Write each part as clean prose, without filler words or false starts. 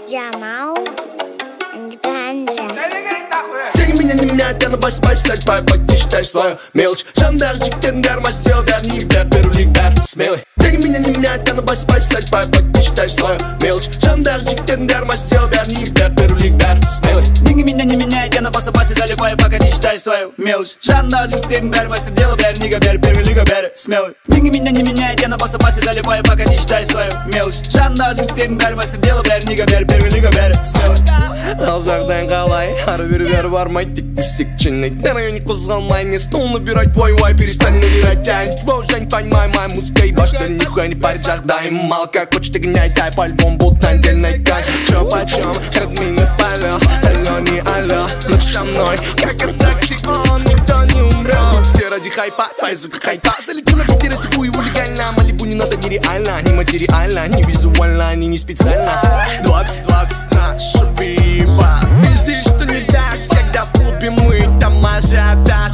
Jamal and Ganja. Деньги меня не меняют, я на бас-бас сальпай, поки считаешь свою мелочь. Жандарчик, тендер, мастер, верни, бер, первый лик, бер, смелый. Деньги меня не меняют, я на бас-бас сальпай, поки считаешь свою мелочь. Жандарчик, тендер, мастер, верни, бер, первый лик, бер, смелый. Деньги меня не меняют, я на бас-басе залипаю, пока не считаю свою мелочь. Жандарчик, тендер, мастер, дело, бер, нига, бер, первый лига, бер, смелый. Деньги меня не меняют, я на бас-басе залипаю, пока не считаю свою мелочь. Жандарчик, тендер, мастер, дело, бер, нига, бер, первый лига, бер, смелый. Алжағдан қалай, ары-бері бармай, тек үсекченный. На районе қозғалмай, не стол набирать, вой-вой, перестань набирать, я ничего уже не понимаю, моя музыка и башка нихуя не парит, жахдай. Мало как хочешь, ты гоняй, дай по-любому будут отдельной кай. Чё почем, храд меня палё, алло, не алло, ночь со мной, как аттракцион, никто не умрет. Все ради хайпа, твои звуки хайпа, залечу на бите, рассыпу его легально. Малибу не надо нереально, не материально, не визуально, не специально. 20-20 наша виба, пиздишь, что не дашь, когда в клубе мы, там ажиотаж.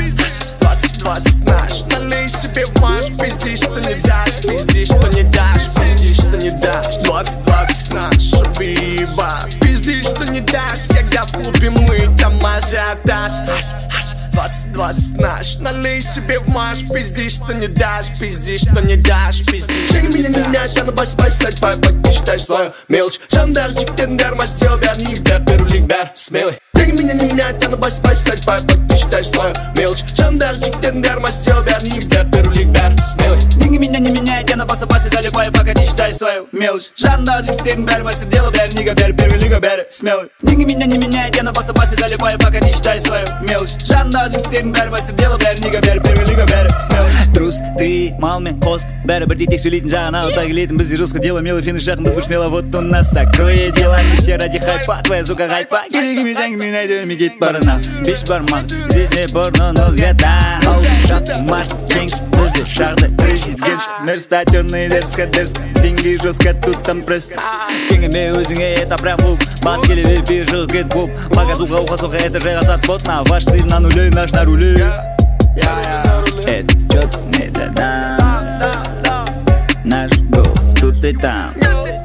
20-20 наш, налей себе в маш, пиздишь, что не взяшь, пиздишь, что не дашь, пиздишь, что не дашь. 20-20 наша виба, пиздишь, что не дашь, когда в клубе мы, там ажиотаж. 20-20 наш, налей себе в маш, пиздишь, что не дашь, пиздишь, что не дашь, пиздишь. Деньги меня не меняют, я на бас-бас сальпай, поки считаешь свою мелочь. Жандарчик, тендер, мастер, верни, бер, первый лик, бер, смелый. Деньги меня не меняют, я на бас-бас сальпай, поки считаешь свою мелочь. Жандарчик, тендер, мастер, верни, бер, первый лик, бер, смелый. Деньги меня не меняют, я на бас-басе залипаю, пока не считаю свою мелочь. Жандарчик, тендер, мастер, дело, бер, нига, бер, первый лига, бер, смелый. Деньги меня не меняют, я на бас-басе залипаю, пока не считаю свою мелочь. Жандарчик, тендер, мастер, дело, бер, нига, бер, первый лига, бер, смелый. Трус, ты, мал мен хост, бәрі бірдей тек сөйлейтін жағына ұта келетін бізде жестко дело, милый финиш жақын біз смело, вот у нас такое дело. Не все ради хайпа, твоя звука хайпа, керек емес әңгіме айта берме кет барына. Беш барман, здесь не порно, но взгляда. Шахты, марш, кеңш, бізде шағды, президент, мерста, черный, дерзко, деньги жестко, тут там пресс. Теңіме өзіңе, это прям хук, бас келе бер, бер жығы кет буп. Пока звука уха-суха, это жайғасат плотно, ваш стиль на нуле, наш на руле. Это чё-то не да-да, наш голос тут и там.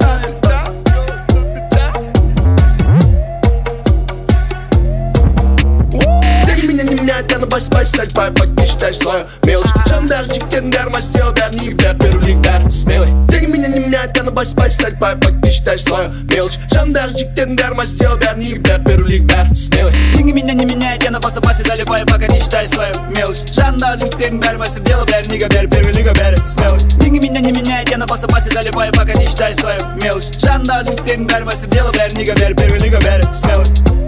Меня не меняет, я на бас-бас сальпай, поки считаешь свою мелочь. Жандарчик, тендер, мастер, верни, бер, первый лик, бер, смелый. Деньги меня не меняют, я на бас-бас сальпай, поки считаешь свою мелочь. Жандарчик, тендер, мастер, верни, бер, первый лик, бер, смелый. Деньги меня не меняют, я на бас-басе залипаю, пока не считаю свою мелочь. Жандарчик, тендер, мастер, дело, бер, нига, бер, первый лига, бер, смелый. Деньги меня не меняют, я на бас-басе залипаю, пока не считаю свою мелочь. Жандарчик, тендер, мастер, дело, бер, нига, бер, первый лига, бер, смелый.